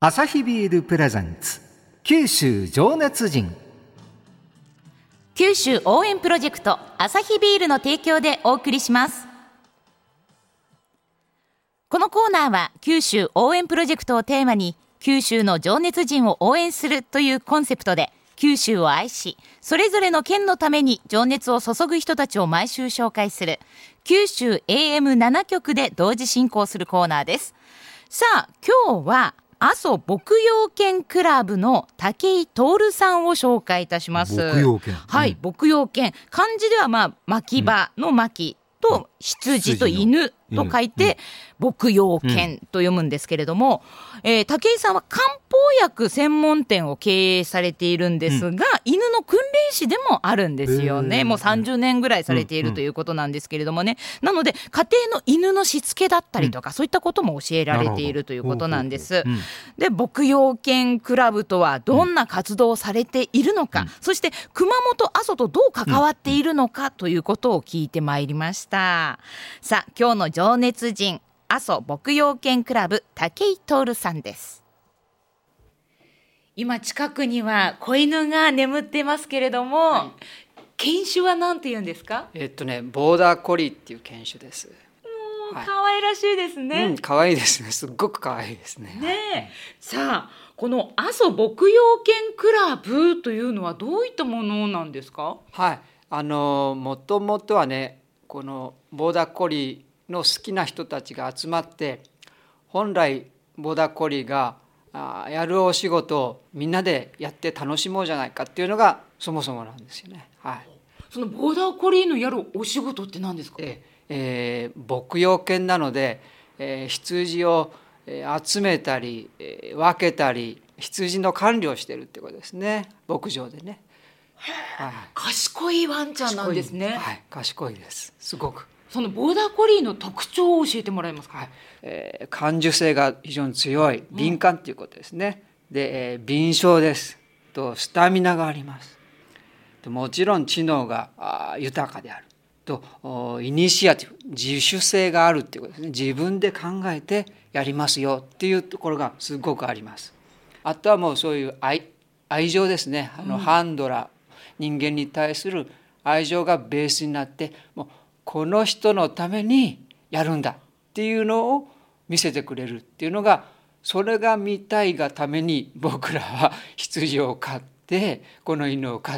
アサヒビールプレゼンツ九州情熱人、 九州応援プロジェクトアサヒビールの提供でお送りします。このコーナーは九州応援プロジェクトをテーマに九州の情熱人を応援するというコンセプトで九州を愛し、それぞれの県のために情熱を注ぐ人たちを毎週紹介する九州 AM7 局で同時進行するコーナーです。さあ、今日は阿蘇牧羊犬クラブの武井徹さんを紹介いたします。 牧羊犬、 はい、牧羊犬、漢字では牧場の牧と羊と犬と書いて牧羊犬と読むんですけれども、武井さんは漢方薬専門店を経営されているんですが、犬の訓練士でもあるんですよね。もう30年ぐらいされているということなんですけれどもね、なので家庭の犬のしつけだったりとか、そういったことも教えられているということなんです。で、牧羊犬クラブとはどんな活動をされているのか、そして熊本阿蘇とどう関わっているのかということを聞いてまいりました。さあ、今日の情熱人、阿蘇牧羊犬クラブ武井徹さんです。今近くには子犬が眠っていますけれども、犬種は何て言うんですか？ ボーダーコリーっていう犬種です。 可愛らしいですね。 可愛いですね。すっごく可愛いですね。 さあ、この阿蘇牧羊犬クラブというのはどういったものなんですか？ もともとはね、このボーダーコリーの好きな人たちが集まって、本来ボーダーコリーがやるお仕事をみんなでやって楽しもうじゃないかっていうのがそもそもなんですよね。 そのボーダーコリーのやるお仕事って何ですか？ 牧羊犬なので、羊を集めたり分けたり羊の管理をしてるってことですね、牧場でね。 賢いワンちゃんなんですね。 賢いです。すごく。 そのボーダーコリーの特徴を教えてもらえますか？ 感受性が非常に強い、敏感ということですね。で、敏捷ですと、スタミナがあります。もちろん知能が豊かであると、イニシアティブ、自主性があるっていうことですね。自分で考えてやりますよっていうところがすごくあります。あとはもうそういう愛情ですね。ハンドラー、人間に対する愛情がベースになって、もうこの人のためにやるんだっていうのを見せてくれるっていうのが、それが見たいがために僕らは羊を飼って、この犬を飼って、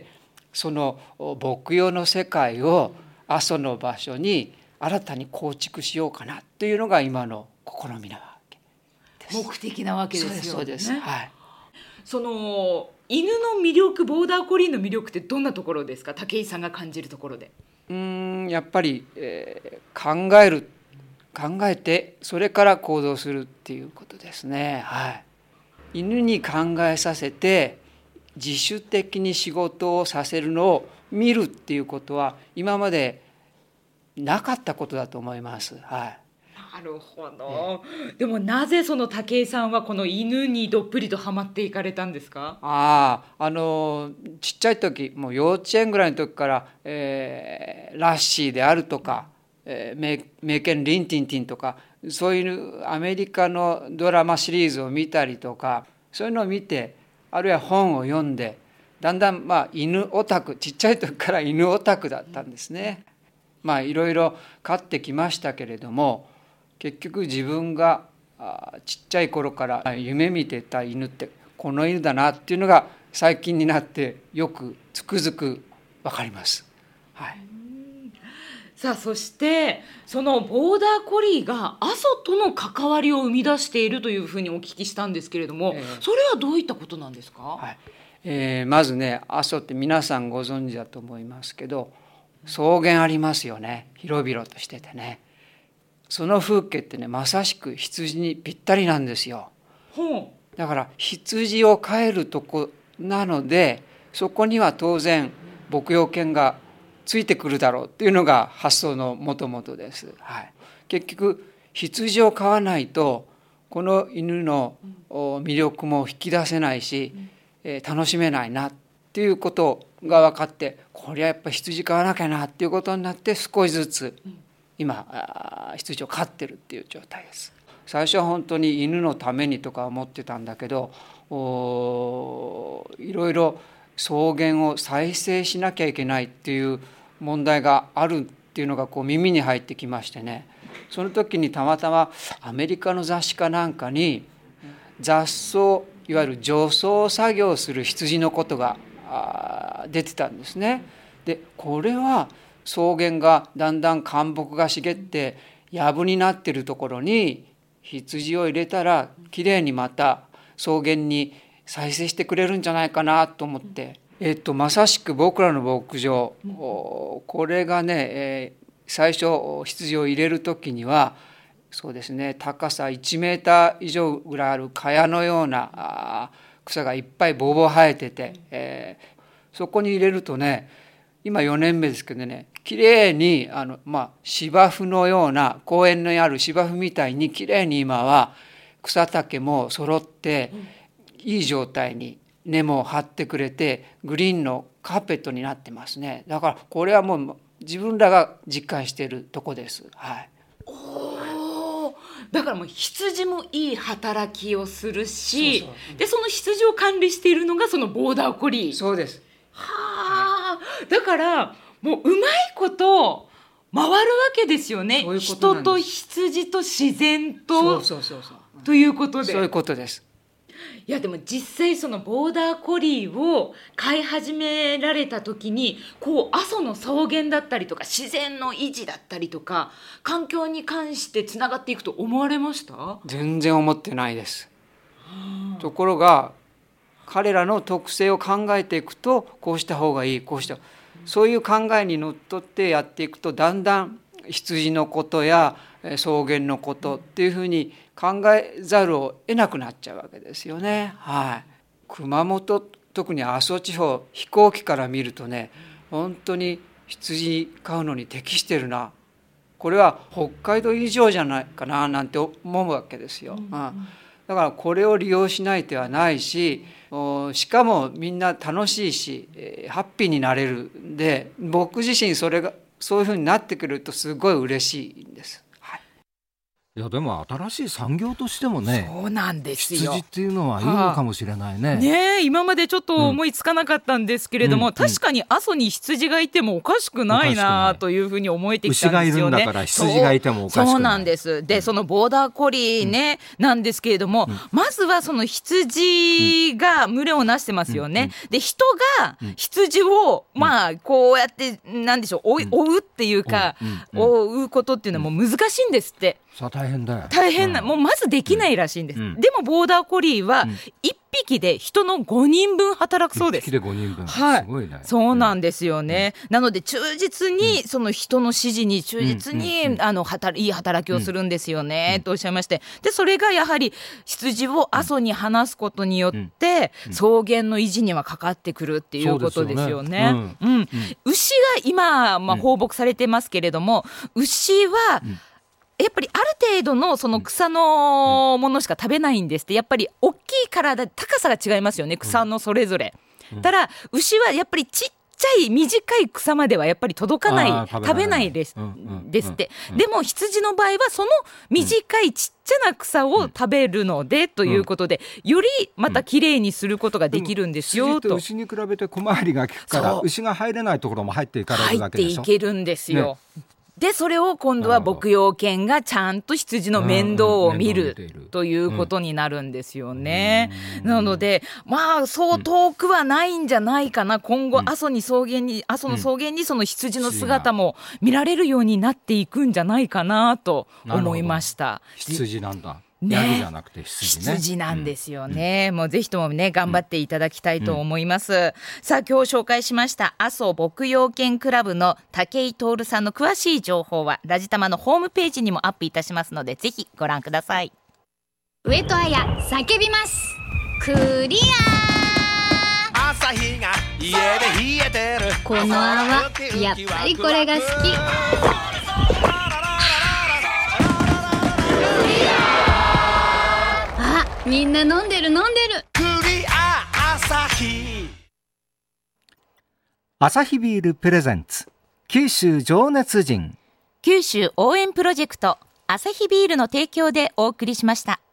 その牧羊の世界を阿蘇の場所に新たに構築しようかなというのが今の試みなわけです。 目的なわけですよね。 そうです。 その犬の魅力、ボーダーコリーの魅力ってどんなところですか？武井さんが感じるところで。 やっぱり、考えてそれから行動するっていうことですね。犬に考えさせて自主的に仕事をさせるのを見るっていうことは今までなかったことだと思います。 なるほど。でもなぜその武井さんはこの犬にどっぷりとはまっていかれたんですか？ ちっちゃい時、もう幼稚園ぐらいの時から、ラッシーであるとか、メーケン・リンティンティンとか、そういうアメリカのドラマシリーズを見たりとか、そういうのを見て、あるいは本を読んで、だんだん犬オタク、ちっちゃい時から犬オタクだったんですね。いろいろ飼ってきましたけれども、結局自分がちっちゃい頃から夢見てた犬ってこの犬だなっていうのが最近になってよくつくづく分かります。 さあ、そしてそのボーダーコリーが阿蘇との関わりを生み出しているというふうにお聞きしたんですけれども、それはどういったことなんですか？ まずね、阿蘇って皆さんご存知だと思いますけど、草原ありますよね。広々としててね、その風景ってね、まさしく羊にぴったりなんですよ。だから羊を飼えるとこなので、そこには当然牧羊犬がついてくるだろうっていうのが発想のもともとです。結局羊を飼わないとこの犬の魅力も引き出せないし、楽しめないなっていうことが分かって、これはやっぱり羊飼わなきゃなっていうことになって、少しずつ今羊を飼ってるっていう状態です。 最初は本当に犬のためにとか思ってたんだけど、いろいろ草原を再生しなきゃいけないっていう問題があるっていうのがこう耳に入ってきましてね、その時にたまたまアメリカの雑誌かなんかに雑草、いわゆる除草作業をする羊のことが出てたんですね。でこれは草原がだんだん灌木が茂って藪になっているところに羊を入れたらきれいにまた草原に再生してくれるんじゃないかなと思って、まさしく僕らの牧場、これがね、最初羊を入れる時にはそうですね、高さ1メーター以上ぐらいある茅のような草がいっぱいボーボー生えてて、そこに入れるとね、今4年目ですけどね、きれいに芝生のような公園にある芝生みたいにきれいに今は草丈も揃っていい状態に根も張ってくれてグリーンのカーペットになってますね。だからこれはもう自分らが実感しているとこです。はい。 だからもう羊もいい働きをするし、でその羊を管理しているのがそのボーダーコリー。 そうです。 だからもううまいこと回るわけですよね。人と羊と自然とということで。 そういうことです。 いやでも実際そのボーダーコリーを飼い始められた時にこう阿蘇の草原だったりとか自然の維持だったりとか環境に関してつながっていくと思われました？ 全然思ってないです。ところが彼らの特性を考えていくとこうした方がいい、こうした、そういう考えにのっとってやっていくとだんだん羊のことや草原のことっていうふうに考えざるを得なくなっちゃうわけですよね。はい。熊本、特に阿蘇地方、飛行機から見るとね、本当に羊飼うのに適してるな、これは北海道以上じゃないかななんて思うわけですよ。だからこれを利用しない手はないし、しかもみんな楽しいし、ハッピーになれるんで、僕自身それがそういうふうになってくるとすごい嬉しいんです。 いやでも新しい産業としてもね、 そうなんですよ。 羊っていうのはいいのかもしれないね。 ねえ、今までちょっと思いつかなかったんですけれども、確かに阿蘇に羊がいてもおかしくないなというふうに思えてきたんですよね。 牛がいるんだから羊がいてもおかしくない。 そうなんです。で、そのボーダーコリーね、なんですけれども、まずはその羊が群れをなしてますよね。で、人が羊をこうやってなんでしょう、追うっていうか、追うことっていうのはもう難しいんですって。 さあ大変だよ。 大変な、もうまずできないらしいんです。でもボーダーコリーは1匹で人の5人分働くそうです。 1匹で5人分、 はい、 すごいね。 そうなんですよね。なので忠実にその人の指示に忠実にいい働きをするんですよね、とおっしゃいまして、でそれがやはり羊を阿蘇に放すことによって草原の維持にはかかってくるっていうことですよね。牛が今、放牧されてますけれども、牛はやっぱりある程度のその草のものしか食べないんですって。やっぱり大きい体、高さが違いますよね、草のそれぞれ。ただ牛はやっぱりちっちゃい短い草まではやっぱり届かない、食べないですって。でも羊の場合はその短いちっちゃな草を食べるのでということで、よりまたきれいにすることができるんですよと。 牛に比べて小回りが利くから牛が入れないところも入っていかれるわけでしょ。 入っていけるんですよ、ね。でそれを今度は牧羊犬がちゃんと羊の面倒を見るということになるんですよね。なのでそう遠くはないんじゃないかな。今後阿蘇の草原にその羊の姿も見られるようになっていくんじゃないかなと思いました。 羊なんだ。ヤギじゃなくて羊ね。 羊なんですよね。もうぜひともね頑張っていただきたいと思います。さあ今日紹介しました阿蘇牧羊犬クラブの武井徹さんの詳しい情報はラジタマのホームページにもアップいたしますのでぜひご覧ください。 上戸彩叫びます。クリア。朝日が家で冷えてる。この泡やっぱりこれが好き。みんな飲んでるクリアアサヒ。 アサヒビールプレゼンツ九州情熱人九州応援プロジェクトアサヒビールの提供でお送りしました。